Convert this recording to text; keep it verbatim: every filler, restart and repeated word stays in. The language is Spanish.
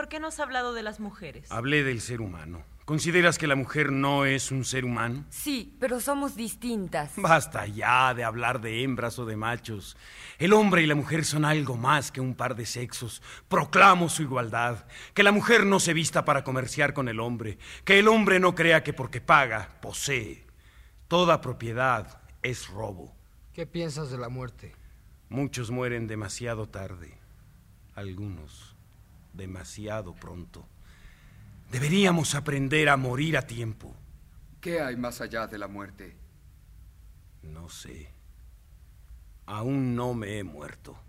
¿por qué no has hablado de las mujeres? Hablé del ser humano. ¿Consideras que la mujer no es un ser humano? Sí, pero somos distintas. Basta ya de hablar de hembras o de machos. El hombre y la mujer son algo más que un par de sexos. Proclamo su igualdad. Que la mujer no se vista para comerciar con el hombre. Que el hombre no crea que porque paga, posee. Toda propiedad es robo. ¿Qué piensas de la muerte? Muchos mueren demasiado tarde. Algunos demasiado pronto. Deberíamos aprender a morir a tiempo. ¿Qué hay más allá de la muerte? No sé. Aún no me he muerto.